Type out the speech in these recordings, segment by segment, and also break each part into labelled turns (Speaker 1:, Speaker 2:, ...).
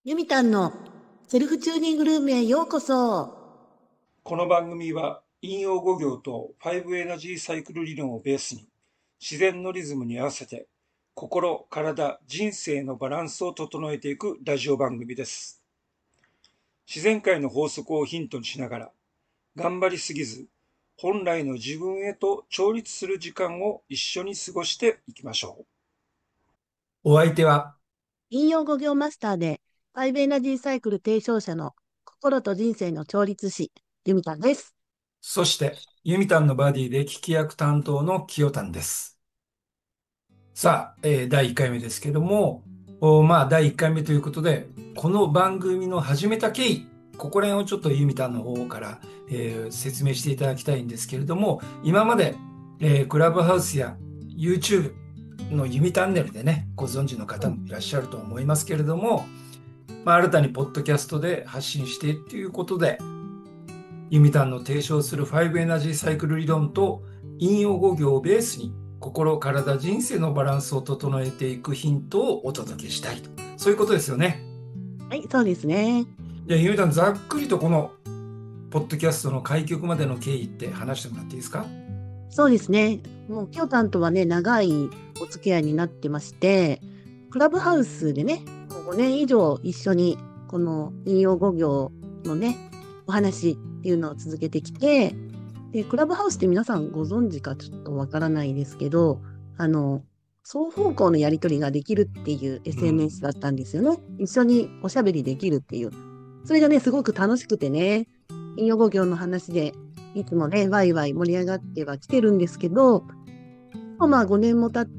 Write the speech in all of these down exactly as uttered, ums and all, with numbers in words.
Speaker 1: ゆみたんのセルフチューニングルームへようこそ。
Speaker 2: この番組は引用語行とファイブエナジーサイクル理論をベースに自然のリズムに合わせて心、体、人生のバランスを整えていくラジオ番組です。自然界の法則をヒントにしながら頑張りすぎず本来の自分へと調律する時間を一緒に過ごしていきましょう。お相手は、
Speaker 1: 引用語行マスターでファイブエナジーサイクル提唱者の心と人生の調律師、ゆみたんです。
Speaker 2: そしてユミタンのバディで聞き役担当のキヨタンです。さあ、えーだいいっかいめですけども、おまあ、だいいっかいめということで、この番組の始めた経緯、ここら辺をちょっとユミタンの方から、えー説明していただきたいんですけれども、今まで、えークラブハウスや YouTube のユミタンネルでね、ご存知の方もいらっしゃると思いますけれども、まあ、新たにポッドキャストで発信してっていうことで、ユミタンの提唱するファイブエナジーサイクル理論と引用語行をベースに心、体、人生のバランスを整えていくヒントをお届けしたいと。そういうことですよね。
Speaker 1: はい、そうですね。
Speaker 2: じゃあ、ユミタン、ざっくりとこのポッドキャストの開局までの経緯って話してもらっていいですか？
Speaker 1: そうですね。もうきょうたんとはね、長いお付き合いになってまして、クラブハウスでね、もうごねん以上一緒にこの引用語行のね、お話っていうのを続けてきて、で、クラブハウスって皆さんご存知かちょっとわからないですけど、あの、双方向のやり取りができるっていう
Speaker 2: うん。
Speaker 1: エスエヌエス だったんですよね。一緒におしゃべりできるっていう。それがね、すごく楽しくてね、引用語行の話で、いつもね、ワイワイ盛り上がってはきてるんですけど、まあごねんも経って、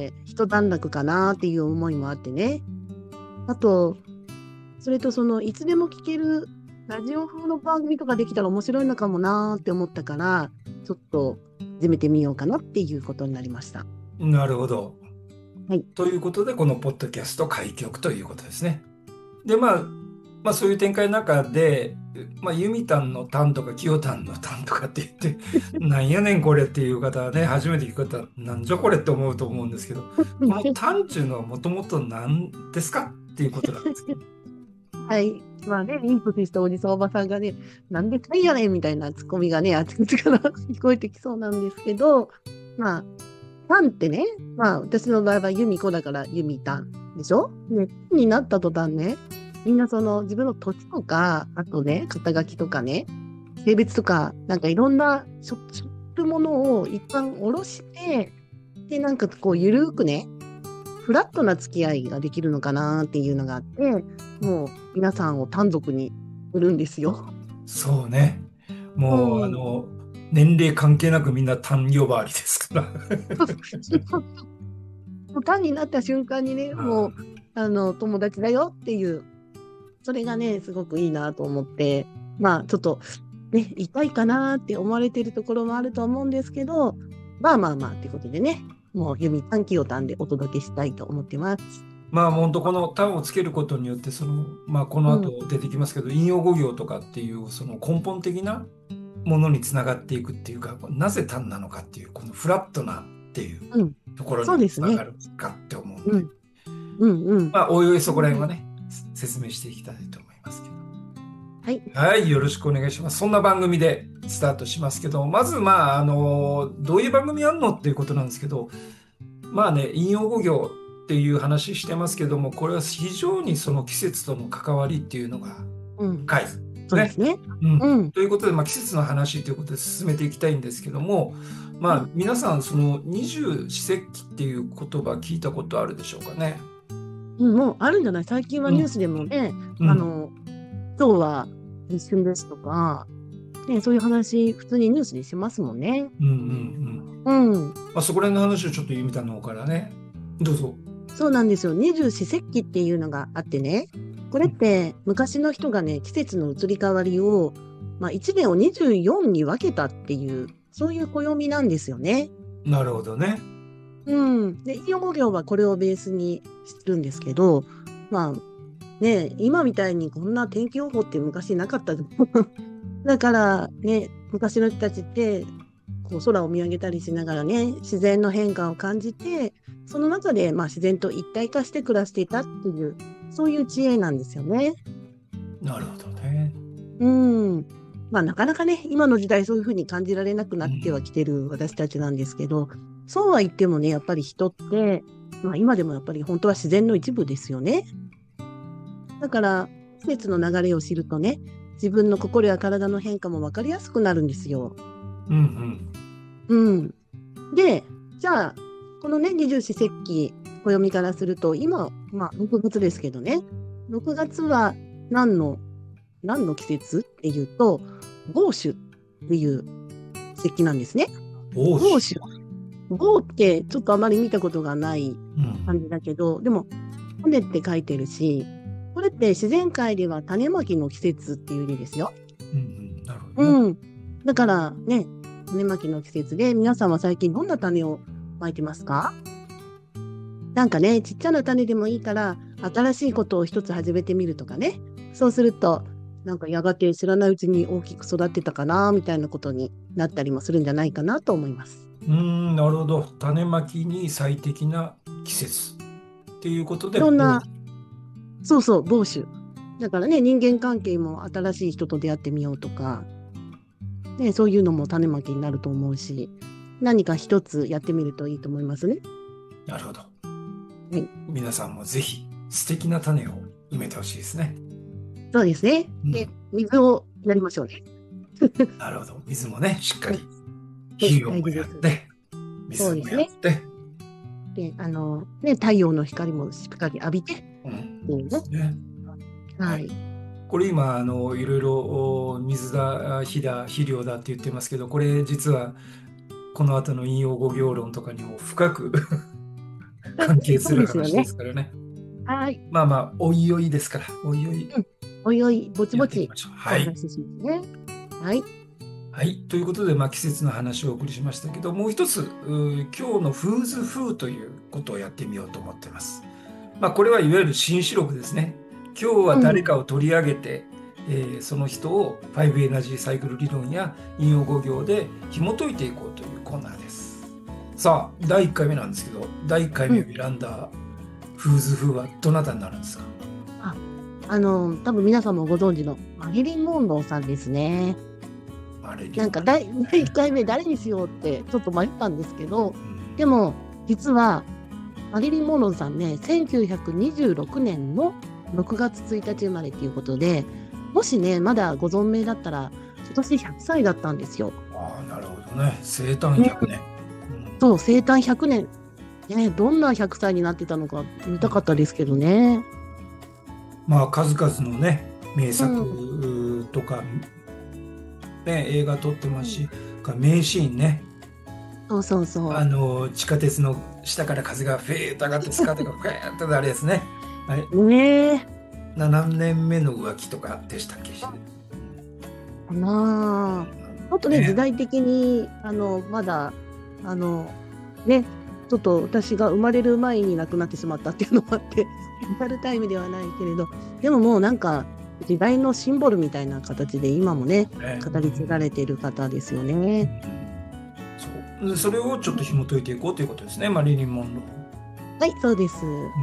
Speaker 1: 一段落かなっていう思いもあってね。あと、それとその、いつでも聞けるラジオ風の番組とかできたら面白いのかもなーって思ったから、ちょっと始めてみようかなっていうことになりました。
Speaker 2: なるほど。
Speaker 1: はい。
Speaker 2: ということで、このポッドキャスト開局ということですね。で、まあ、まあ、そういう展開の中で、まあ、ユミタンのタンとかキヨタンのタンとかって言って、なんやねんこれっていう方はね、初めて聞く方は、なんじゃこれって思うと思うんですけど、このタンっていうのはもともと何ですかっていうことなんですけど。
Speaker 1: はい。まあね、インプットしたおじさんおばさんがね、なんでかいやねんみたいなツッコミがね、あっちこっちから聞こえてきそうなんですけど、まあ、タンってね、まあ私の場合はユミコだからユミタンでしょね、になった途端ね、みんなその自分の土地とか、あとね、肩書きとかね、性別とか、なんかいろんなしょ、しょるものを一旦下ろして、で、なんかこう、ゆるーくね、フラットな付き合いができるのかなっていうのがあって、もう皆さんを単独に売るんですよ。
Speaker 2: そうね。
Speaker 1: う
Speaker 2: もう、あ
Speaker 1: ん。
Speaker 2: の、年齢関係なくみんなタン呼ばわりですから。
Speaker 1: もう単になった瞬間にね、もう、
Speaker 2: あ
Speaker 1: あの、友達だよっていう、それがね、すごくいいなと思って、まあ、ちょっと、ね、痛いかなって思われてるところもあると思うんですけど、まあまあまあ、ってことでね、もう、弓短期を短でお届けしたいと思ってます。
Speaker 2: まあ、本当このタンをつけることによって、その、まあ、この
Speaker 1: うん。
Speaker 2: 後出てきますけど、引用語行とかっていう、その根本的なものにつながっていくっていうか、なぜ単なのかっていう、このフラットなっていう
Speaker 1: うん。
Speaker 2: ところに
Speaker 1: そうですね。
Speaker 2: もつながるかって思うんで、
Speaker 1: うん。うん。うん。
Speaker 2: まあ、おいおいそこら辺は
Speaker 1: うん。
Speaker 2: ね、説明していきたいと思いますけど。
Speaker 1: はい。
Speaker 2: はい、よろしくお願いします。そんな番組でスタートしますけど、まず、まあ、あの、どういう番組やんのっていうことなんですけど、まあね、引用語行っていう話してますけども、これは非常にその季節との関わりっていうのが
Speaker 1: うん。
Speaker 2: 深いですね。
Speaker 1: そうですね。
Speaker 2: うん。
Speaker 1: うん。
Speaker 2: ということで、まあ、季節の話ということで進めていきたいんですけども、まあ、
Speaker 1: はい。
Speaker 2: 皆さん、その二十四節気っていう言葉聞いたことあるでしょうかね。
Speaker 1: うん、もうあるんじゃない？最近は
Speaker 2: うん。
Speaker 1: ニュースでもね、
Speaker 2: うん。
Speaker 1: あの、今日は立春ですとか、ね、そういう話、普通にニュースにしますもんね。
Speaker 2: うん。うん。うん。
Speaker 1: うん。
Speaker 2: まあ、そこら辺の話をちょっとユミタの方からね。どうぞ。
Speaker 1: そうなんですよ。二十四節気っていうのがあってね、これって昔の人がね、季節の移り変わりを、まあ、いちねんをにじゅうよんに分けたっていう、そういう暦なんですよね。
Speaker 2: なるほどね。
Speaker 1: うん。で、引用語行はこれをベースにしてるんですけど、まあね、今みたいにこんな天気予報って昔なかった。だからね、昔の人たちってこう空を見上げたりしながらね、自然の変化を感じて、その中でまあ自然と一体化して暮らしていたっていう、 そういう知恵なんですよね。
Speaker 2: なるほどね。
Speaker 1: うん。まあなかなかね、今の時代そういうふうに感じられなく
Speaker 2: う
Speaker 1: なっては
Speaker 2: ん。
Speaker 1: きてる私たちなんですけど、そうは言ってもね、やっぱり人って、まあ今でもやっぱり本当は自然の一部ですよね。だから、季節の流れを知るとね、自分の心や体の変化も分かりやすくなるんですよ。
Speaker 2: うんうん。
Speaker 1: うん。で、じゃあ、このね、二十四節気、暦からすると、今、まあ、ろくがつですけどね、ろくがつは何の、何の季節っていうと、豪暑っていう節気なんですね。
Speaker 2: 欧州。
Speaker 1: 豪暑。豪ってちょっとあまり見たことがない
Speaker 2: うん。
Speaker 1: 感じだけど、でも、骨って書いてるし、これって自然界では種まきの季節っていう意味ですよ。
Speaker 2: うんうん。なるほどね。
Speaker 1: うん。だからね、種まきの季節で、皆さんは最近どんな種をまいてますか？なんかね、ちっちゃな種でもいいから、新しいことを一つ始めてみるとかね。そうすると、なんかやがて知らないうちに大きく育ってたかな、みたいなことになったりもするんじゃないかなと思います。
Speaker 2: うーん、なるほど。種まきに最適な季節っていうことで、
Speaker 1: いろんな、
Speaker 2: 欧州。
Speaker 1: そうそう、防臭。だからね、人間関係も新しい人と出会ってみようとか、ね、そういうのも種まきになると思うし、何か一つやってみるといいと思いますね。
Speaker 2: なるほど。
Speaker 1: はい。
Speaker 2: 皆さんもぜひ素敵な種を埋めてほしいですね。
Speaker 1: そうですね。で、
Speaker 2: うん。
Speaker 1: 水をやりましょうね。
Speaker 2: なるほど。水もね、しっかり
Speaker 1: はい、はい、
Speaker 2: 肥料も
Speaker 1: 大事です。
Speaker 2: やって、水も
Speaker 1: そうですね。
Speaker 2: やって、
Speaker 1: で、あの、ね、太陽の光もしっかり浴びて、って
Speaker 2: うん。
Speaker 1: いうね。
Speaker 2: ですね。はい。
Speaker 1: はい。
Speaker 2: これ今、あの、いろいろお水だ、火だ、肥料だって言ってますけど、これ実はこの後の引用語行論とかにも深く関係す
Speaker 1: そう
Speaker 2: る話で
Speaker 1: ですよね。
Speaker 2: すからね。
Speaker 1: はい。
Speaker 2: まあまあ、おいおいですから、おいおい
Speaker 1: うん。おいおい、ぼち
Speaker 2: や
Speaker 1: ぼち
Speaker 2: っていきましょう。
Speaker 1: お
Speaker 2: はい。
Speaker 1: 話ししますね。はい。
Speaker 2: はい。ということで、まあ、季節の話をお送りしましたけど、もう一つ、うー今日のフーズフーということをやってみようと思っています。まあ、これはいわゆる新四録ですね。今日は
Speaker 1: うん。
Speaker 2: 誰かを取り上げて、えーその人をファイブエナジーサイクル理論や引用語行で紐解いていこうというコーナーです。さあ、だいいっかいめなんですけど、だいいっかいめを
Speaker 1: うん。
Speaker 2: 選んだフーズフーはどなたになるんですか？
Speaker 1: あ、あの、多分皆さんもご存知のマリリン・モンローさんですね。
Speaker 2: マレリン。
Speaker 1: なんかだい、だいいっかいめ誰にしようってちょっと迷ったんですけど、
Speaker 2: うん。
Speaker 1: でも、実は、マリリン・モンローさんね、せんきゅうひゃくにじゅうろくねんのろくがつついたち生まれということで、もしね、まだご存命だったら、今年ひゃくさいだったんですよ。
Speaker 2: ああ、なるほどね。生誕
Speaker 1: うん。
Speaker 2: ひゃくねん。うん。
Speaker 1: そう、生誕ひゃくねん。ね、どんなひゃくさいになってたのか見たかったですけどね。
Speaker 2: まあ、数々のね、名
Speaker 1: うん。う
Speaker 2: 作とか、ね、映画撮ってますし、
Speaker 1: ん。
Speaker 2: 名シーンね、
Speaker 1: そうそうそ
Speaker 2: あの、地下鉄の下から風がフェーッと上がって、スカートがフェーッとなるやつね。あれ、
Speaker 1: う。ねえ。
Speaker 2: ななねんめの浮気とかでしたっけ？
Speaker 1: かなあ。ちょっとね、時
Speaker 2: ね。
Speaker 1: 代的に、あの、まだ、あの、ね、ちょっと私が生まれる前に亡くなってしまったっていうのもあって、リアルタイムではないけれど、でももうなんか、時代のシンボルみたいな形で今もね、
Speaker 2: ね。
Speaker 1: 語り継がれている方ですよね。
Speaker 2: うん。そう。でそれをちょっと紐解いていこうということですね、マリリン・モンロー。
Speaker 1: はい、そうです。
Speaker 2: うん。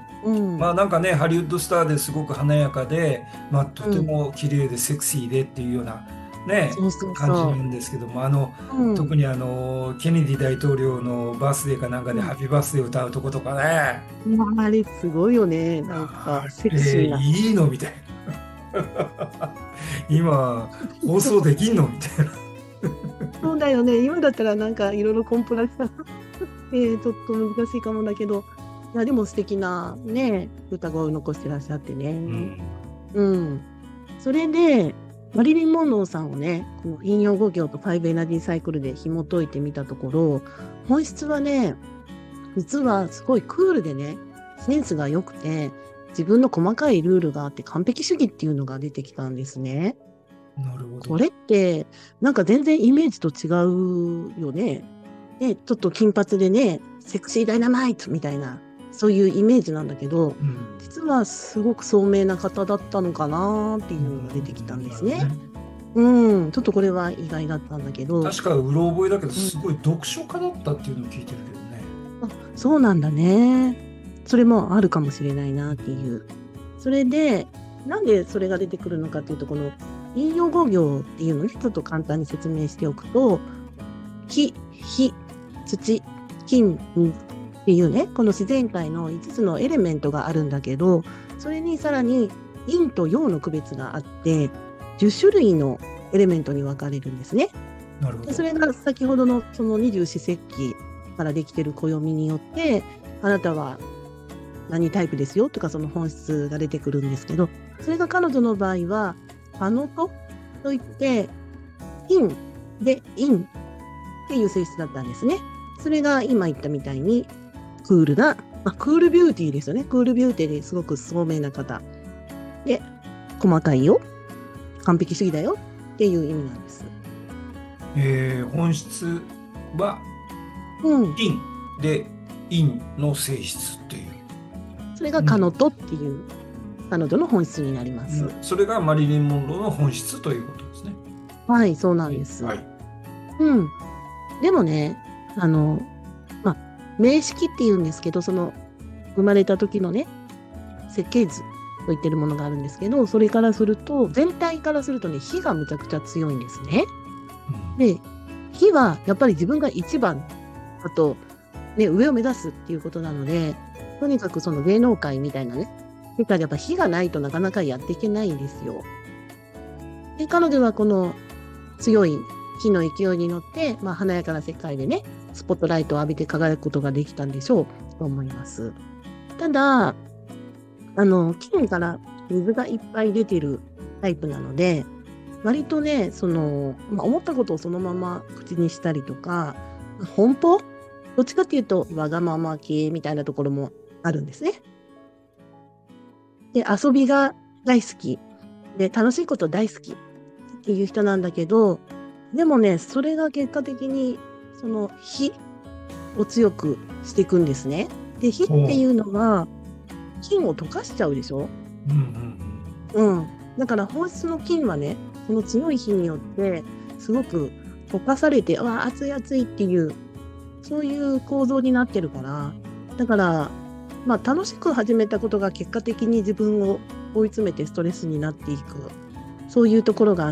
Speaker 1: うん。
Speaker 2: まあなんかね、ハリウッドスターですごく華やかで、まあとて
Speaker 1: うん。
Speaker 2: も綺麗でセクシーでっていうようなね、
Speaker 1: そうそう
Speaker 2: 感じな
Speaker 1: そ
Speaker 2: んですけども、あの、
Speaker 1: う。うん。
Speaker 2: 特にあの、ケネディ大統領のバースデーかなんかで
Speaker 1: うん。
Speaker 2: ハッピーバースデーを歌うとことかね、
Speaker 1: まあ、あれすごいよね。なんか、
Speaker 2: あ
Speaker 1: セクシ
Speaker 2: れ、
Speaker 1: ーな。
Speaker 2: いいのみたいな。今、放送できんのみたいな。
Speaker 1: そうだよね。今だったらなんかいろいろコンプラがえー、ちょっと難しいかもだけど、いや、でも素敵なね、歌声を残してらっしゃってね。
Speaker 2: うん。
Speaker 1: うん。それで、マリリン・モンローさんをね、この引用語行とファイブエナジーサイクルで紐解いてみたところ、本質はね、実はすごいクールでね、センスが良くて、自分の細かいルールがあって完璧主義っていうのが出てきたんですね。
Speaker 2: なるほど。
Speaker 1: これって、なんか全然イメージと違うよね。で、ちょっと金髪でね、セクシーダイナマイトみたいな、そういうイメージなんだけど、
Speaker 2: うん。
Speaker 1: 実はすごく聡明な方だったのかなって
Speaker 2: う
Speaker 1: いうのが出てきたん
Speaker 2: ん、
Speaker 1: ですね。
Speaker 2: なるほどね。
Speaker 1: うん、ちょっとこれは意外だったんだけど、
Speaker 2: 確かうろ覚えだけど、
Speaker 1: うん、
Speaker 2: すごい読書家だったっていうのを聞いてるけどね。
Speaker 1: あ、そうなんだね。 それもあるかもしれないなっていう。それで、なんでそれが出てくるのかっていうと、この引用語行っていうのをね、ちょっと簡単に説明しておくと、木、火、土、金、水っていうね、この自然界のいつつのエレメントがあるんだけど、それにさらに陰と陽の区別があって、じゅっしゅるいのエレメントに分かれるんですね。
Speaker 2: なるほど。
Speaker 1: でそれが先ほどのその二十四節気からできている暦によって、あなたは何タイプですよとかその本質が出てくるんですけど、それが彼女の場合は、パノトといって、陰で陰っていう性質だったんですね。それが今言ったみたいに、クールな、まあ、クールビューティーですよね。クールビューティーですごく聡明な方。で、細かいよ。完璧主義だよっていう意味なんです。
Speaker 2: えー本質は
Speaker 1: うん。
Speaker 2: 陰で陰の性質っていう。
Speaker 1: それが彼女っていう、彼女の本質になります。
Speaker 2: うんそれがマリリン・モンローの本質ということですね。
Speaker 1: はい、そうなんです。
Speaker 2: はい。
Speaker 1: うん。でもね、あの、まあ、名式っていうんですけど、その、生まれた時のね、設計図と言ってるものがあるんですけど、それからすると、全体からするとね、火がむちゃくちゃ強いんですね。
Speaker 2: うん
Speaker 1: で、火はやっぱり自分が一番、あと、ね、上を目指すっていうことなので、とにかくその芸能界みたいなね、世界でやっぱ火がないとなかなかやっていけないんですよ。で、彼女はこの強い火の勢いに乗って、まあ、華やかな世界でね、スポットライトを浴びて輝くことができたんでしょうと思います。ただ、あの、金から水がいっぱい出てるタイプなので、割とね、その、まあ、思ったことをそのまま口にしたりとか、奔放どっちかっていうと、わがまま系みたいなところもあるんですね。で、遊びが大好き。で、楽しいこと大好きっていう人なんだけど、でもね、それが結果的に、その火を強くしていくんですね。で、火っていうのは、金を溶かしちゃうでしょ。
Speaker 2: うんうん
Speaker 1: うん。だから本質の金はね、その強い火によって、すごく溶かされて、わあ、熱い熱いっていう、そういう構造になってるから、だから、まあ楽しく始めたことが結果的に自分を追い詰めてストレスになっていく。そういうところがあって、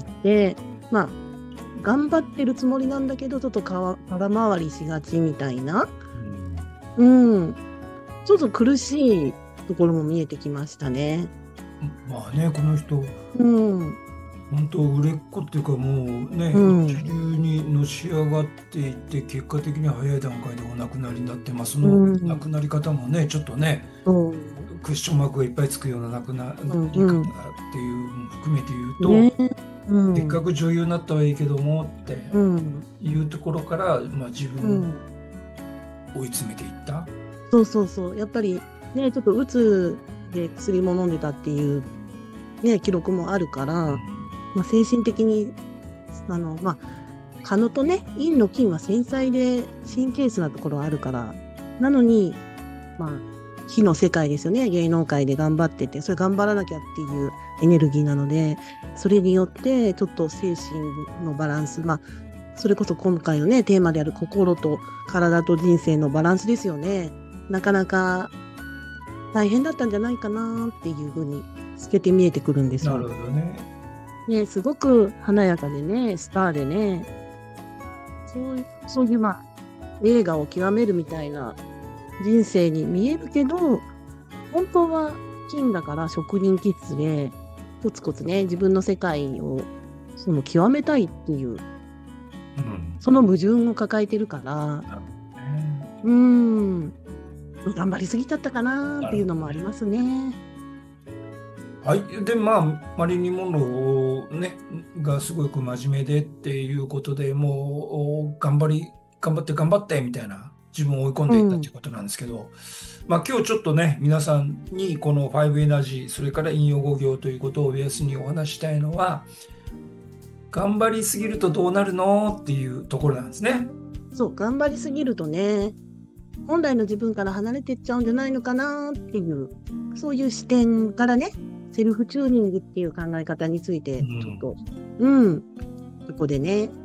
Speaker 1: まあ、頑張ってるつもりなんだけど、ちょっとかわ空回りしがちみたいな。
Speaker 2: うん
Speaker 1: うん。ちょっと苦しいところも見えてきましたね。
Speaker 2: まあね、この人、
Speaker 1: うん。
Speaker 2: 本当売れっ子っていうかもうね、
Speaker 1: うん
Speaker 2: 一流にのし上がっていって結果的には早い段階でお亡くなりになって、まあ、その
Speaker 1: うん
Speaker 2: 亡くなり方もねちょっとね
Speaker 1: そう。
Speaker 2: クッションマークがいっぱいつくような亡くなり
Speaker 1: うん
Speaker 2: 方
Speaker 1: うん
Speaker 2: っていうのも含めて言うと、
Speaker 1: ね。うん。
Speaker 2: せっかく女優になったはいいけどもって
Speaker 1: うん。
Speaker 2: いうところから、まあ、自
Speaker 1: う
Speaker 2: 分
Speaker 1: ん。
Speaker 2: を追い詰めていった。
Speaker 1: そうそうそう。やっぱりね、ちょっとうつで薬も飲んでたっていうね、記録もあるから、まあ、精神的に、あの、まあ、蚊のとね、陰の菌は繊細で神経質なところあるから、なのに、まあ、火の世界ですよね、芸能界で頑張ってて、それ頑張らなきゃっていうエネルギーなので、それによって、ちょっと精神のバランス、まあ、それこそ今回のね、テーマである心と体と人生のバランスですよね。なかなか大変だったんじゃないかなっていうふうに透けて見えてくるんです
Speaker 2: なる
Speaker 1: よ。
Speaker 2: ほどね。
Speaker 1: ね、すごく華やかでね、スターでね、そういう、そういうまあ、映画を極めるみたいな人生に見えるけど、本当は金だから職人気質で、コツコツね、自分の世界をその極めたいっていう、
Speaker 2: うん
Speaker 1: その矛盾を抱えてるから、
Speaker 2: なるほどね。
Speaker 1: うーん、頑張りすぎちゃったかなっていうのもありますね。
Speaker 2: はい。で、まあ、マリリン・モンロー、ね、がすごく真面目でっていうことでもう、頑張り、頑張って頑張ってみたいな、自分を追い込んでいったということなんですけど、まあ今日ちょっとね、皆さんにこのファイブエナジー、それから引用語行ということをベースにお話したいのは、頑張りすぎるとどうなるのっていうところなんですね。
Speaker 1: そう、頑張りすぎるとね、本来の自分から離れていっちゃうんじゃないのかなっていう、そういう視点からね、セルフチューニングっていう考え方について、ちょっと、うん、うん、ここでね、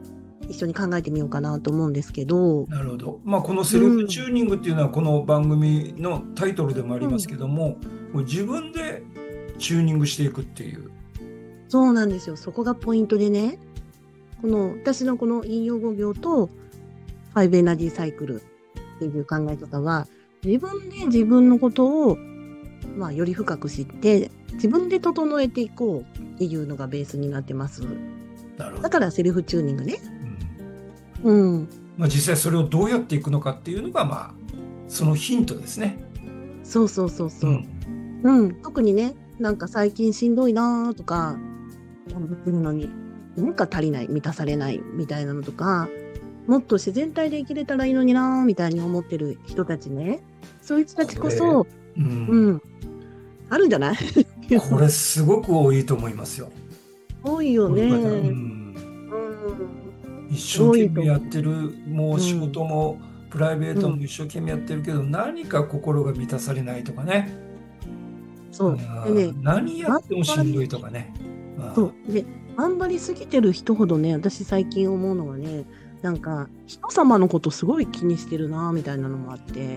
Speaker 1: 一緒に考えてみようかなと思うんですけど。
Speaker 2: なるほど。まあ、このセルフチューニングっていうのは、この番組のタイトルでもありますけども、もう自分でチューニングしていくっていう。
Speaker 1: そうなんですよ。そこがポイントでね、この私のこの引用語行とファイブエナジーサイクルっていう考え方は、自分で自分のことを、まあ、より深く知って自分で整えていこうっていうのがベースになってます。
Speaker 2: なるほど。
Speaker 1: だからセルフチューニングね。
Speaker 2: うん。
Speaker 1: うん。
Speaker 2: まあ、実際それをどうやっていくのかっていうのが、まあ、そのヒントですね。
Speaker 1: そうそうそうそうう。
Speaker 2: ん。
Speaker 1: うん。特にね、なんか最近しんどいなーとか、頑張ってるのに、なんか足りない、満たされないみたいなのとか、もっと自然体で生きれたらいいのになーみたいに思ってる人たちね。そういう人たちこ
Speaker 2: これ、
Speaker 1: そ、
Speaker 2: う。
Speaker 1: うんん、あるんじゃない？
Speaker 2: これすごく多いと思いますよ。
Speaker 1: 多いよ
Speaker 2: こういう方。う
Speaker 1: ね。
Speaker 2: ん。
Speaker 1: うん。
Speaker 2: 一生懸命やってる、もう仕
Speaker 1: うん。
Speaker 2: 事もプライベートも
Speaker 1: うん。
Speaker 2: 一生懸命やってるけど、何か心が満たされないとかね。
Speaker 1: そう。でね、
Speaker 2: あー何やってもしんど
Speaker 1: 頑張り、
Speaker 2: いとかね。あ
Speaker 1: そう。で、頑張りすぎてる人ほどね、私最近思うのはね、なんか、人様のことすごい気にしてるな、みたいなのもあって、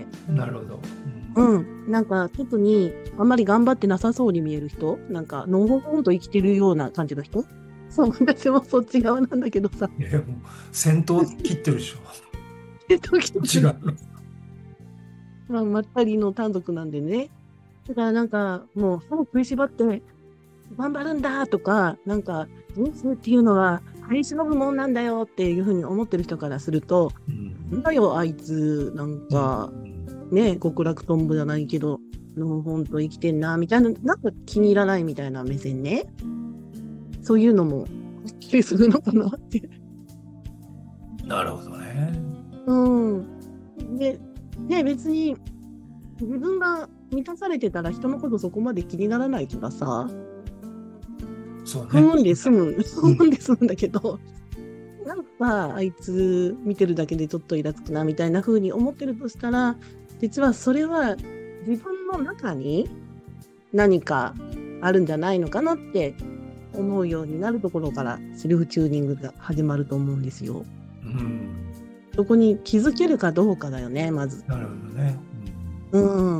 Speaker 2: ーなるほど。
Speaker 1: うん。なんか、特に、あんまり頑張ってなさそうに見える人、なんか、のほほんと生きてるような感じの人。そう、私もそっち側なんだけどさ、
Speaker 2: うん、いや、もう先頭切ってるでしょ。
Speaker 1: 時々、
Speaker 2: 違うの。
Speaker 1: まあ、まったりの単独なんでね。だからなんか、もう、歯を食いしばって、頑張るんだとか、なんか、人生っていうのは、張り忍ぶもんなんだよっていうふうに思ってる人からすると、なんだよ、あいつ、なん
Speaker 2: うん
Speaker 1: か、ね、極楽とんぼじゃないけど、のほんと生きてんな、みたいな、なんか気に入らないみたいな目線ね。そういうのも、はっきりするのかなって。
Speaker 2: なるほどね。
Speaker 1: うん。で、ね、別に、自分が満たされてたら人のことそこまで気にならないからさ、ふ
Speaker 2: そうね。
Speaker 1: ーんで済む、ふ
Speaker 2: うん。
Speaker 1: ーんで済むんだけど、なんか、あいつ見てるだけでちょっとイラつくな、みたいな風に思ってるとしたら、実はそれは自分の中に何かあるんじゃないのかなって思うようになるところからセルフチューニングが始まると思うんですよ。
Speaker 2: うん。
Speaker 1: そこに気づけるかどうかだよね、まず。
Speaker 2: なるほどね。
Speaker 1: うん、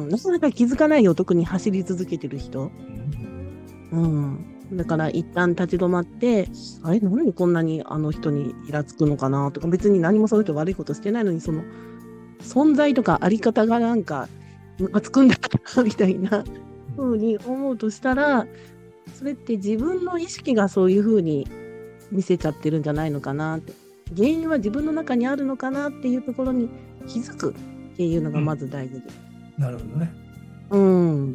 Speaker 1: なかなか気づかないよ、特に走り続けてる人。
Speaker 2: うん。
Speaker 1: うん。だから一旦立ち止まって、あれ、なんでこんなにあの人にイラつくのかなとか、別に何もその人悪いことしてないのに、その存在とかあり方がなんか、ムカつくんだな、みたいな風に思うとしたら、それって自分の意識がそういう風に見せちゃってるんじゃないのかなって。原因は自分の中にあるのかなっていうところに気づくっていうのがまず大事で。
Speaker 2: なるほどね。
Speaker 1: うん。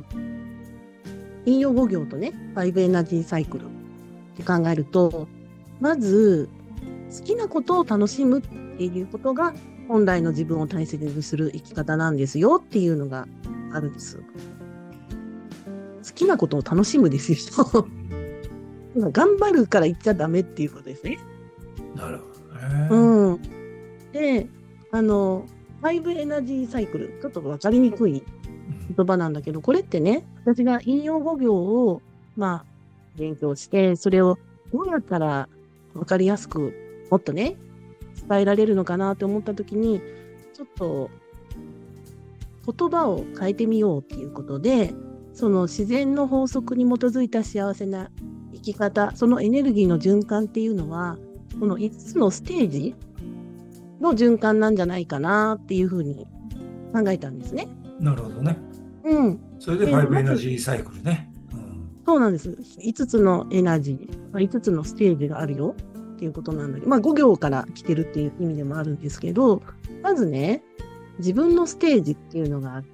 Speaker 1: 引用語行とね、ファイブエナジーサイクルって考えると、まず、好きなことを楽しむっていうことが、本来の自分を大切にする生き方なんですよっていうのがあるんです。好きなことを楽しむですよ。頑張るから言っちゃダメっていうことですね。
Speaker 2: なるほどね。
Speaker 1: うん。で、あの、ファイブエナジーサイクル、ちょっとわかりにくい言葉なんだけど、これってね、私が引用語行を、まあ、勉強して、それをどうやったらわかりやすく、もっとね、伝えられるのかなって思ったときに、ちょっと言葉を変えてみようっていうことで、その自然の法則に基づいた幸せな生き方、そのエネルギーの循環っていうのは、このいつつのステージの循環なんじゃないかなっていうふうに考えたんですね。
Speaker 2: なるほどね。
Speaker 1: うん。
Speaker 2: それでファイブエナジーサイクルね。うん、
Speaker 1: そうなんです。いつつのエナジー、いつつのステージがあるよっていうことなんだけど、まあご行から来てるっていう意味でもあるんですけど、まずね、自分のステージっていうのがあって、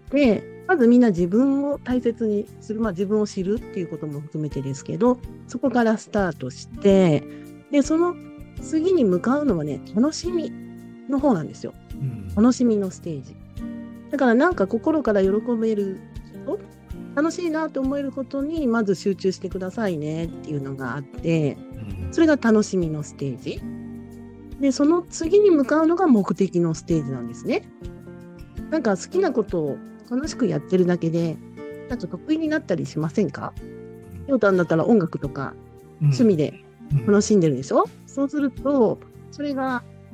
Speaker 1: まずみんな自分を大切にする、まあ自分を知るっていうことも含めてですけど、そこからスタートして、で、その次に向かうのはね、楽しみの方なんですよ。
Speaker 2: うん、
Speaker 1: 楽しみのステージ。だからなんか心から喜べること、楽しいなと思えることにまず集中してくださいねっていうのがあって、それが楽しみのステージ。で、その次に向かうのが目的のステージなんですね。なんか好きなことを楽しくやってるだけで、なんか得意になったりしませんか？ようたんだったら音楽とか趣味で楽しんでるでしょ？うん、そうすると、それが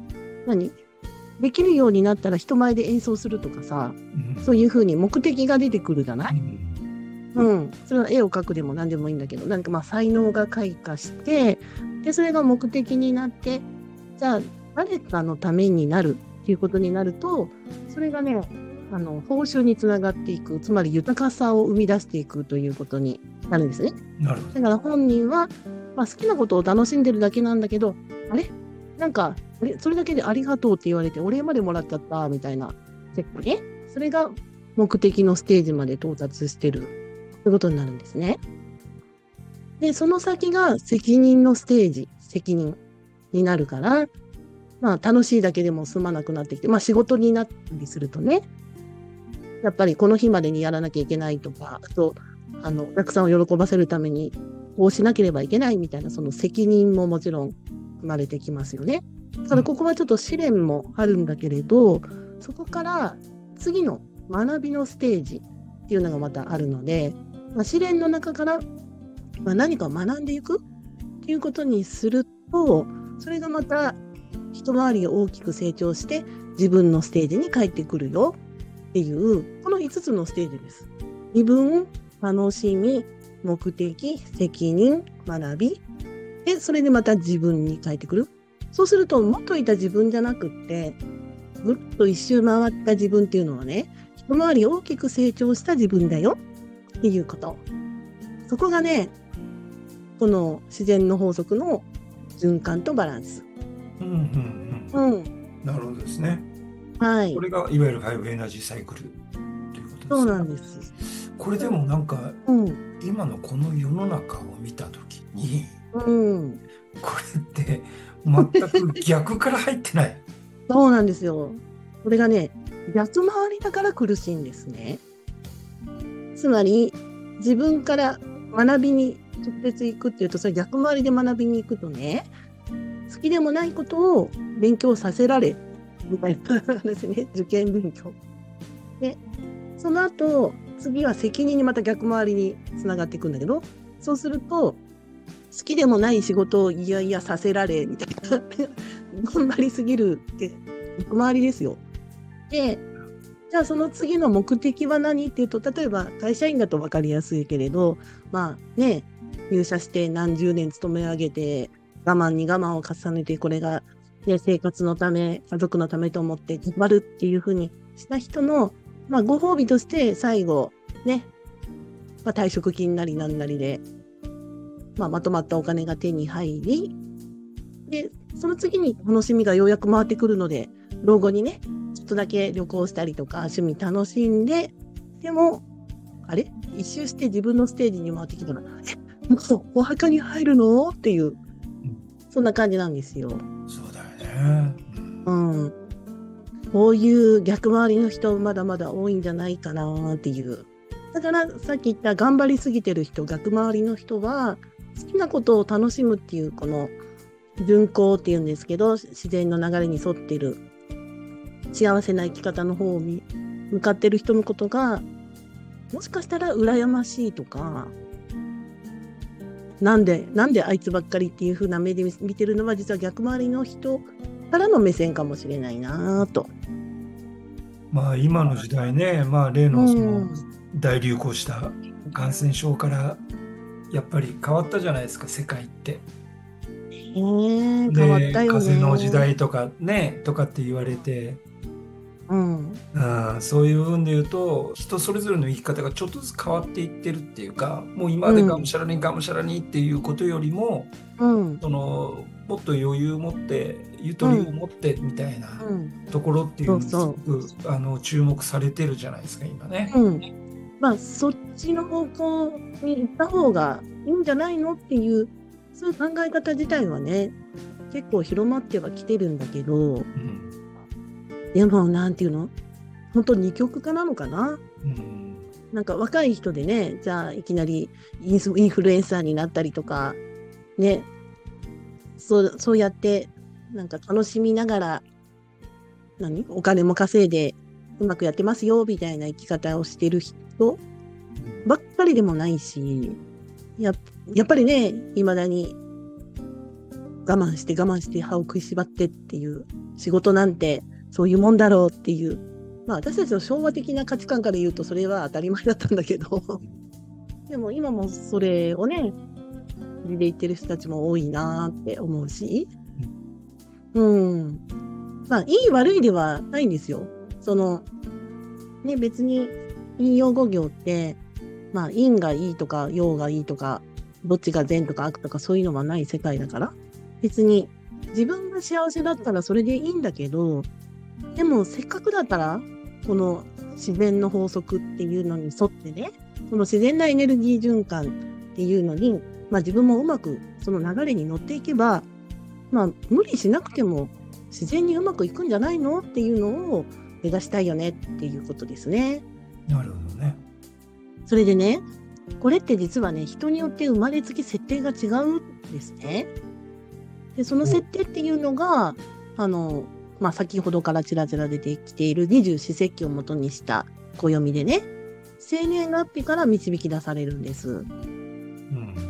Speaker 1: 何できるようになったら人前で演奏するとかさ、
Speaker 2: うん、
Speaker 1: そういうふうに目的が出てくるじゃな
Speaker 2: う
Speaker 1: い？
Speaker 2: ん、
Speaker 1: うん。それは絵を描くでも何でもいいんだけど、なんかまあ才能が開花して、で、それが目的になって、じゃあ誰かのためになるっていうことになると、それがね、あの、報酬につながっていく、つまり豊かさを生み出していくということになるんですね。
Speaker 2: なるほど。
Speaker 1: だから本人は、まあ、好きなことを楽しんでるだけなんだけど、あれなんか、あれそれだけでありがとうって言われて、お礼までもらっちゃった、みたいな。結構ね。それが目的のステージまで到達してるということになるんですね。で、その先が責任のステージ、責任になるから、まあ楽しいだけでも済まなくなってきて、まあ仕事になったりするとね、やっぱりこの日までにやらなきゃいけないとか、あと、あの、お客さんを喜ばせるために、こうしなければいけないみたいな、その責任ももちろん生まれてきますよね。だからここはちょっと試練もあるんだけれど、そこから次の学びのステージっていうのがまたあるので、まあ、試練の中から、まあ、何かを学んでいくっていうことにすると、それがまた一回り大きく成長して自分のステージに帰ってくるよっていう、このいつつのステージです。自分、楽しみ、目的、責任、学び。で、それでまた自分に帰ってくる。そうすると、元いた自分じゃなくって、ぐるっと一周回った自分っていうのはね、一回り大きく成長した自分だよっていうこと。そこがね、この自然の法則の循環とバランス。
Speaker 2: うんうんうん。
Speaker 1: うん。
Speaker 2: なるほどですね。
Speaker 1: はい。
Speaker 2: これがいわゆるファイブエナジーサイクルということですね。
Speaker 1: そうなんです。
Speaker 2: これでもなんか、
Speaker 1: うん。
Speaker 2: 今のこの世の中を見たときに、
Speaker 1: うん。
Speaker 2: これって全く逆から入ってない。
Speaker 1: そうなんですよ。これがね、逆回りだから苦しいんですね。つまり、自分から学びに直接行くっていうと、それ逆回りで学びに行くとね、好きでもないことを勉強させられ、みたいな話ね、受験勉強。で、その後、次は責任にまた逆回りにつながっていくんだけど、そうすると、好きでもない仕事をいやいやさせられ、みたいな。頑張りすぎるって、逆回りですよ。で、じゃあその次の目的は何っていうと、例えば会社員だと分かりやすいけれど、まあね、入社して何十年勤め上げて、我慢に我慢を重ねて、これが、ね、生活のため、家族のためと思って頑張るっていうふうにした人の、まあご褒美として最後、ね、まあ、退職金なりなんなりで、まあ、まとまったお金が手に入り、で、その次に楽しみがようやく回ってくるので、老後にね、ちょっとだけ旅行したりとか、趣味楽しんで、でも、あれ一周して自分のステージに回ってきたら、え、もうお墓に入るのっていう、そんな感じなんですよ。
Speaker 2: そうだよね。
Speaker 1: うん。こういう逆回りの人、まだまだ多いんじゃないかなっていう。だから、さっき言った頑張りすぎてる人、逆回りの人は、好きなことを楽しむっていう、この、順行っていうんですけど、自然の流れに沿っている幸せな生き方の方に向かってる人のことが、もしかしたら羨ましいとか、なんで、なんであいつばっかりっていう風な目で見てるのは、実は逆回りの人からの目線かもしれないなと。
Speaker 2: まあ今の時代ね、まあ例
Speaker 1: う
Speaker 2: のその
Speaker 1: ん。
Speaker 2: 大流行した感染症からやっぱり変わったじゃないですか、世界って。
Speaker 1: えー、変わっ
Speaker 2: で、
Speaker 1: たよ
Speaker 2: 風の時
Speaker 1: ね。
Speaker 2: 代とかね、とかって言われて、
Speaker 1: うん。
Speaker 2: あーそういう部分で言うと、人それぞれの生き方がちょっとずつ変わっていってるっていうか、もう今までがむ
Speaker 1: うん。
Speaker 2: しゃらにがむしゃらにっていうことよりも、
Speaker 1: うん。
Speaker 2: そのもっと余裕を持ってゆとりを
Speaker 1: うん。
Speaker 2: 持ってみたいな
Speaker 1: うん。
Speaker 2: ところっていうのにす
Speaker 1: そうそ
Speaker 2: ごくあの注目されてるじゃないですか今ね。
Speaker 1: う。うん。まあ、そっちの方向に行った方がいいんじゃないのっていう、そういう考え方自体はね、結構広まってはきてるんだけど、
Speaker 2: うん、
Speaker 1: でも、なんていうの本当二極化なのかな。
Speaker 2: うん、
Speaker 1: なんか若い人でね、じゃあいきなりインスインフルエンサーになったりとか、ね、そう、そうやって、なんか楽しみながら、何お金も稼いでうまくやってますよ、みたいな生き方をしてる人ばっかりでもないし、や、やっぱりね、未だに我慢して我慢して歯を食いしばってっていう仕事なんてそういうもんだろうっていう、まあ私たちの昭和的な価値観から言うとそれは当たり前だったんだけどでも今もそれをねで言ってる人たちも多いなって思うし、うん、まあいい悪いではないんですよ。そのね、別に陰陽五行ってまあ陰がいいとか陽がいいとかどっちが善とか悪とかそういうのはない世界だから、別に自分が幸せだったらそれでいいんだけど、でもせっかくだったらこの自然の法則っていうのに沿ってね、この自然なエネルギー循環っていうのに、まあ、自分もうまくその流れに乗っていけば、まあ、無理しなくても自然にうまくいくんじゃないのっていうのを目指したいよねっていうことですね。
Speaker 2: なるほどね。
Speaker 1: それでね、これって実はね、人によって生まれつき設定が違うんですね。で、その設定っていうのが、あの、まあ、先ほどからちらちら出てきている二十四節気をもとにした暦でね、生年月日から導き出されるんです。うん、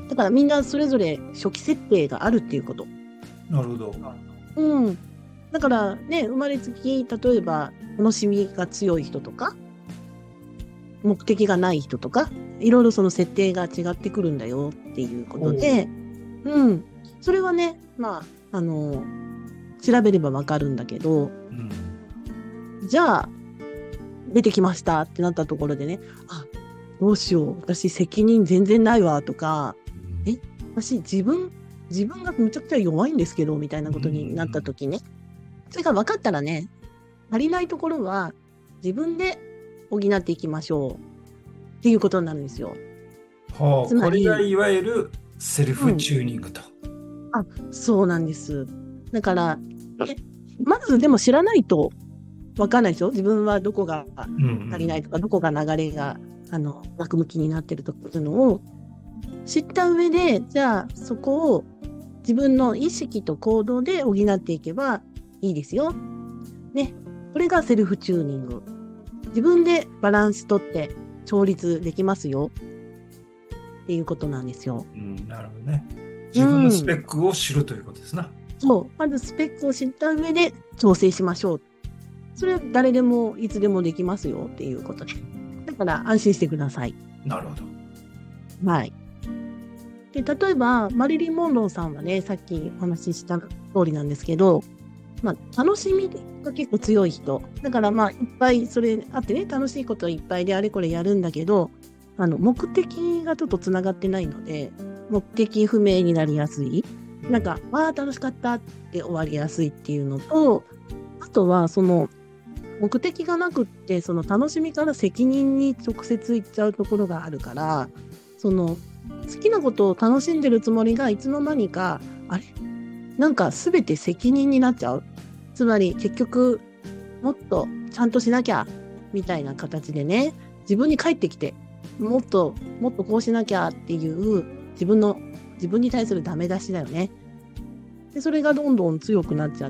Speaker 1: だからみんなそれぞれ初期設定があるっていうこと。
Speaker 2: なるほど。
Speaker 1: うん。だからね、生まれつき、例えば、楽しみが強い人とか、目的がない人とか、いろいろその設定が違ってくるんだよっていうことで、うん。それはね、まあ、あの、調べればわかるんだけど、うん、じゃあ、出てきましたってなったところでね、あ、どうしよう、私責任全然ないわとか、え、私自分、自分がむちゃくちゃ弱いんですけど、みたいなことになった時ね、それが分かったらね、足りないところは自分で補っていきましょうっていうことになるんですよ。
Speaker 2: はあ、つまりこれがいわゆるセルフチューニングと。
Speaker 1: うん、あ、そうなんです。だから、まずでも知らないと分かんないですよ。自分はどこが足りないとか、うんうん、どこが流れがあの逆向きになってるとかいうのを知った上で、じゃあそこを自分の意識と行動で補っていけばいいですよ。ね。これがセルフチューニング。自分でバランス取って調律できますよ。っていうことなんですよ。
Speaker 2: うん、なるほどね。自分のスペックを知るということですな。
Speaker 1: うん、そう。まずスペックを知った上で調整しましょう。それは誰でもいつでもできますよっていうことで。だから安心してください。
Speaker 2: なるほど。
Speaker 1: はい。で、例えば、マリリン・モンローさんはね、さっきお話しした通りなんですけど、まあ、楽しみが結構強い人。だからまあ、いっぱいそれあってね、楽しいこといっぱいであれこれやるんだけど、あの、目的がちょっとつながってないので、目的不明になりやすい。なんか、わあ、楽しかったって終わりやすいっていうのと、あとは、その、目的がなくって、その楽しみから責任に直接行っちゃうところがあるから、その、好きなことを楽しんでるつもりがいつの間にか、あれなんか全て責任になっちゃう。つまり結局、もっとちゃんとしなきゃ、みたいな形でね、自分に返ってきて、もっと、もっとこうしなきゃっていう自分の、自分に対するダメ出しだよね。で、それがどんどん強くなっちゃって、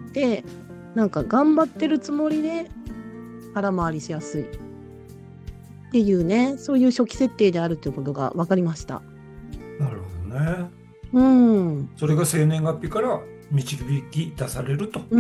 Speaker 1: なんか頑張ってるつもりで空回りしやすい。っていうね、そういう初期設定であるということが分かりました。
Speaker 2: なるほどね。
Speaker 1: うん。
Speaker 2: それが生年月日から導き出されると。
Speaker 1: うん、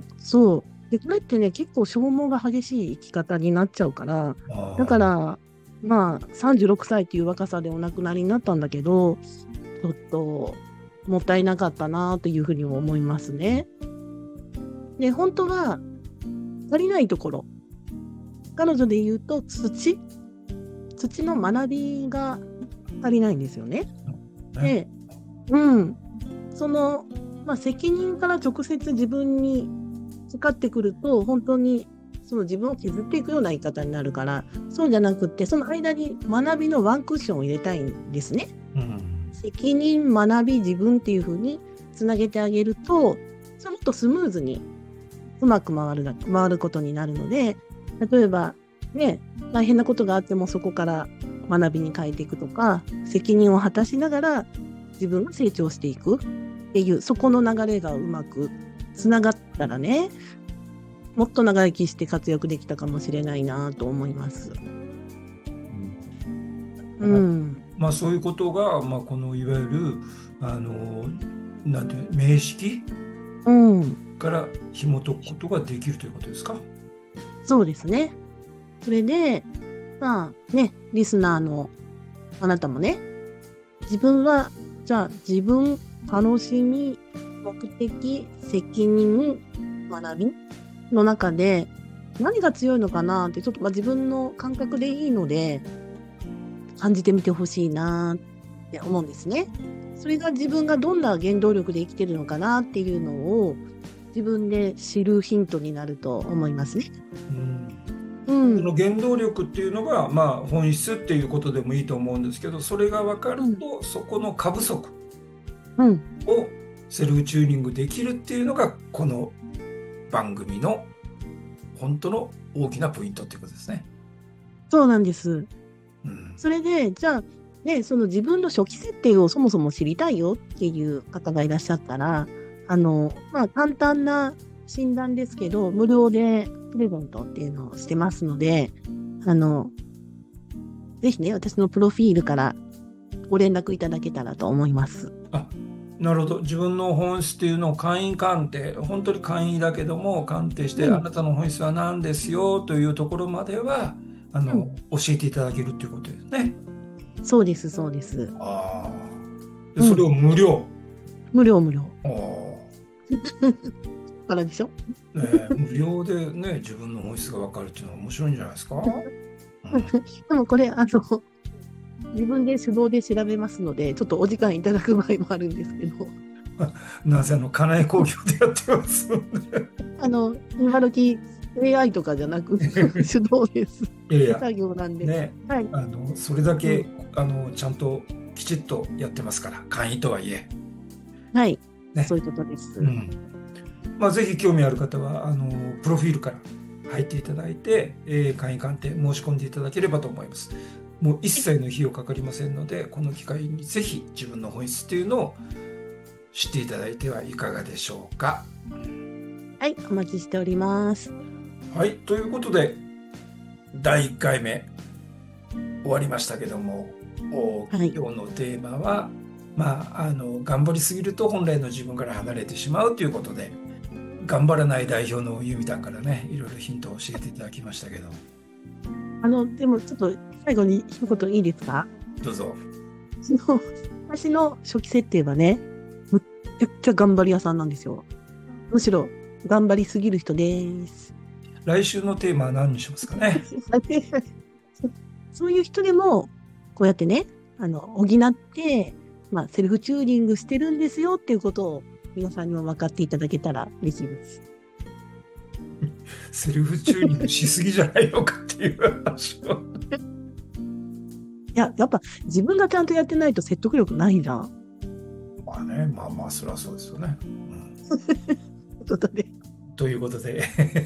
Speaker 1: そう。で、これってね、結構消耗が激しい生き方になっちゃうから、だから、まあ、さんじゅうろくさいっていう若さでお亡くなりになったんだけど、ちょっと、もったいなかったなというふうにも思いますね。で、本当は、足りないところ。彼女で言うと、土。土の学びが足りないんですよね。で、うん。その、まあ、責任から直接自分にかかってくると、本当にその自分を削っていくような言い方になるから、そうじゃなくって、その間に学びのワンクッションを入れたいんですね。うん、責任、学び、自分っていう風につなげてあげると、それもっとスムーズにうまく回る、回ることになるので、例えば、ね、大変なことがあってもそこから学びに変えていくとか、責任を果たしながら自分が成長していくっていう、そこの流れがうまくつながったらね、もっと長生きして活躍できたかもしれないなと思います。
Speaker 2: うん。まあそういうことが、まあ、このいわゆるあのなんていう、名式
Speaker 1: うん。
Speaker 2: から紐解くことができるということですか？
Speaker 1: そうですね。それで、まあね、リスナーのあなたもね、自分は、じゃあ自分、楽しみ、目的、責任、学びの中で何が強いのかなって、ちょっとまあ自分の感覚でいいので、感じてみてほしいなって思うんですね。それが自分がどんな原動力で生きてるのかなっていうのを自分で知るヒントになると思いますね。
Speaker 2: うん
Speaker 1: う
Speaker 2: その
Speaker 1: ん。
Speaker 2: 原動力っていうのが、まあ、本質っていうことでもいいと思うんですけど、それが分か
Speaker 1: うん。
Speaker 2: ると、そこの過不足
Speaker 1: うん。
Speaker 2: をセルフチューニングできるっていうのが、この番組の本当の大きなポイントっていうことですね。
Speaker 1: そうなんです。
Speaker 2: うん。
Speaker 1: それで、じゃあ、ね、その自分の初期設定をそもそも知りたいよっていう方がいらっしゃったら、あの、まあ、簡単な診断ですけど、無料でプレゼントっていうのをしてますので、あの、ぜひね、私のプロフィールからご連絡いただけたらと思います。
Speaker 2: あ、なるほど。自分の本質っていうのを簡易鑑定、本当に簡易だけども、鑑定して、
Speaker 1: うん、
Speaker 2: あなたの本質は何ですよというところまでは、あ
Speaker 1: うん。
Speaker 2: の、教えていただけるっていうことですね。
Speaker 1: そうです、そうです。
Speaker 2: ああ。で、
Speaker 1: うん。
Speaker 2: それを無料。
Speaker 1: 無料、無料。
Speaker 2: ああ。
Speaker 1: からでしょ？
Speaker 2: ねえ、無料でね、自分の本質がわかるっていうのは面白いんじゃないですか？うん。
Speaker 1: でもこれ、あの、自分で手動で調べますので、ちょっとお時間いただく場合もあるんですけど、
Speaker 2: なぜあの、家内工業でやってますんで。
Speaker 1: あの、今時 エーアイ とかじゃなく、手動です。
Speaker 2: いやいや、
Speaker 1: 手作業なんで。
Speaker 2: ね、
Speaker 1: はい。
Speaker 2: あの、それだけ、
Speaker 1: うん。
Speaker 2: あの、ちゃんときちっとやってますから、簡易とはいえ。
Speaker 1: はい。
Speaker 2: ね。
Speaker 1: そういうことです。
Speaker 2: うん。まあ、ぜひ興味ある方は、あの、プロフィールから入っていただいて、えー簡易鑑定申し込んでいただければと思います。もう一切の費用かかりませんので、この機会にぜひ自分の本質っていうのを知っていただいてはいかがでしょうか。
Speaker 1: はい。お待ちしております。
Speaker 2: はい。ということで、だいいっかいめ終わりましたけども、お
Speaker 1: はい。
Speaker 2: 今日のテーマは、まあ、あの、頑張りすぎると本来の自分から離れてしまうということで、頑張らない代表のユミタンからね、いろいろヒントを教えていただきましたけど、
Speaker 1: あの、でもちょっと最後に一言いいですか？
Speaker 2: どうぞ。
Speaker 1: その、私の初期設定はね、むっちゃくちゃ頑張り屋さんなんですよ。むしろ、頑張りすぎる人です。
Speaker 2: 来週のテーマは何にしますかね。
Speaker 1: そういう人でも、こうやってね、あの、補って、まあ、セルフチューニングしてるんですよっていうことを、皆さんにも分かっていただけたら嬉しいです。
Speaker 2: セルフチューニングしすぎじゃないのかっていう話を。
Speaker 1: いや、やっぱ自分がちゃんとやってないと説得力ないじゃん。
Speaker 2: まあね、まあまあ、それはそうですよね。うん、
Speaker 1: ということで。
Speaker 2: ということで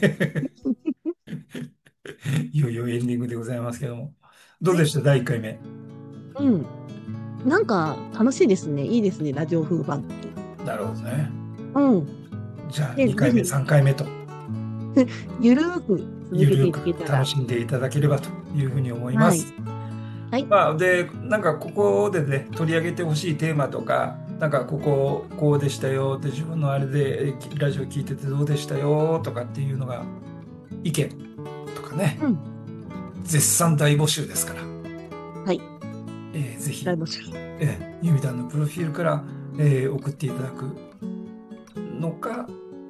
Speaker 2: いよいよエンディングでございますけども。どう
Speaker 1: はい。
Speaker 2: でしただいいっかいめ。
Speaker 1: うん。なんか、楽しいですね。いいですね。ラジオ風番組。
Speaker 2: なるほどね。
Speaker 1: うん。
Speaker 2: じゃあ
Speaker 1: で、
Speaker 2: にかいめ、
Speaker 1: ぜひ、
Speaker 2: さんかいめと、
Speaker 1: ゆるーく続けてい
Speaker 2: ゆるく
Speaker 1: けたら。
Speaker 2: 楽しんでいただければというふうに思いま
Speaker 1: はい。
Speaker 2: す。
Speaker 1: はい。
Speaker 2: まあ、で、なんかここでね、取り上げてほしいテーマとか、なんかこここうでしたよって自分のあれでえラジオ聞いててどうでしたよとかっていうのが意見とかね、
Speaker 1: うん。
Speaker 2: 絶賛大募集ですから、
Speaker 1: はい。
Speaker 2: えーぜひ、
Speaker 1: ライブし
Speaker 2: えー、ユミタンのプロフィールから、えー送っていただくのか、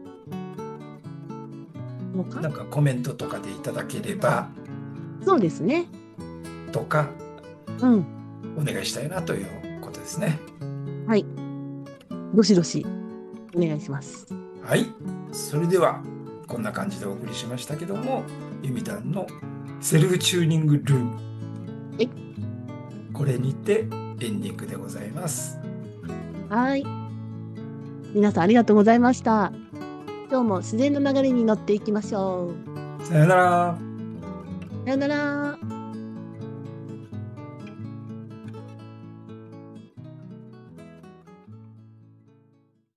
Speaker 1: ようか。
Speaker 2: なんかコメントとかでいただければ
Speaker 1: そうですね。
Speaker 2: とか、
Speaker 1: うん。
Speaker 2: お願いしたいなということですね。
Speaker 1: はい。どしどし、お願いします。
Speaker 2: はい。それでは、こんな感じでお送りしましたけども、ユミタンのセルフチューニングルーム。
Speaker 1: はい。
Speaker 2: これにてエンディングでございます。
Speaker 1: はい。皆さんありがとうございました。今日も自然の流れに乗っていきましょう。
Speaker 2: さよなら。
Speaker 1: さよなら。